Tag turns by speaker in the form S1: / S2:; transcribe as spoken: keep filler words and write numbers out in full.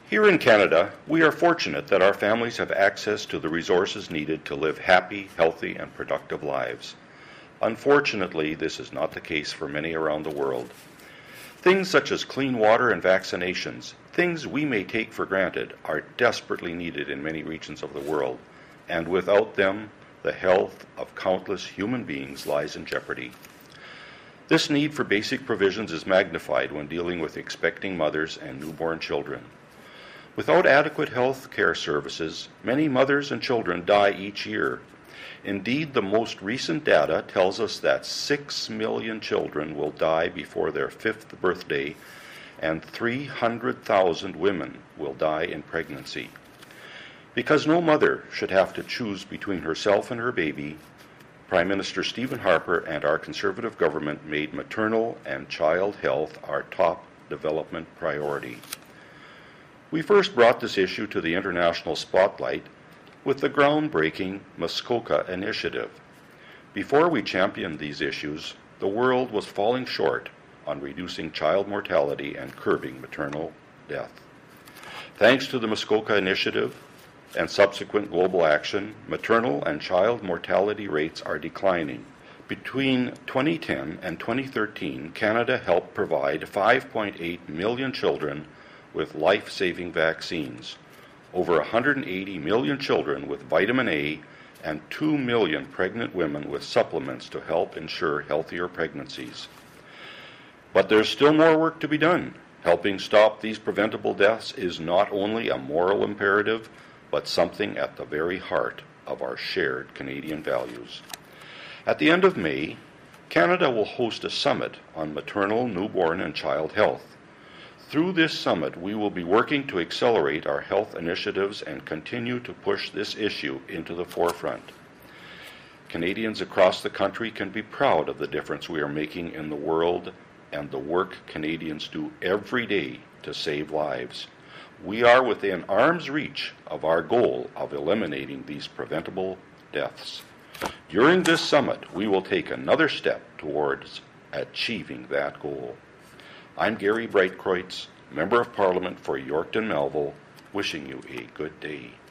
S1: Here in Canada, we are fortunate that our families have access to the resources needed to live happy, healthy, and productive lives. Unfortunately, this is not the case for many around the world. Things such as clean water and vaccinations, things we may take for granted, are desperately needed in many regions of the world, and without them, the health of countless human beings lies in jeopardy. This need for basic provisions is magnified when dealing with expecting mothers and newborn children. Without adequate health care services, many mothers and children die each year. Indeed, the most recent data tells us that six million children will die before their fifth birthday, and three hundred thousand women will die in pregnancy. Because no mother should have to choose between herself and her baby, Prime Minister Stephen Harper and our Conservative government made maternal and child health our top development priority. We first brought this issue to the international spotlight with the groundbreaking Muskoka Initiative. Before we championed these issues, the world was falling short on reducing child mortality and curbing maternal death. Thanks to the Muskoka Initiative and subsequent global action, maternal and child mortality rates are declining. Between twenty ten and twenty thirteen, Canada helped provide five point eight million children with life-saving vaccines, over one hundred eighty million children with vitamin A, and two million pregnant women with supplements to help ensure healthier pregnancies. But there's still more work to be done. Helping stop these preventable deaths is not only a moral imperative, but something at the very heart of our shared Canadian values. At the end of May, Canada will host a summit on maternal, newborn, and child health. Through this summit, we will be working to accelerate our health initiatives and continue to push this issue into the forefront. Canadians across the country can be proud of the difference we are making in the world and the work Canadians do every day to save lives. We are within arm's reach of our goal of eliminating these preventable deaths. During this summit, we will take another step towards achieving that goal. I'm Gary Breitkreutz, Member of Parliament for Yorkton Melville, wishing you a good day.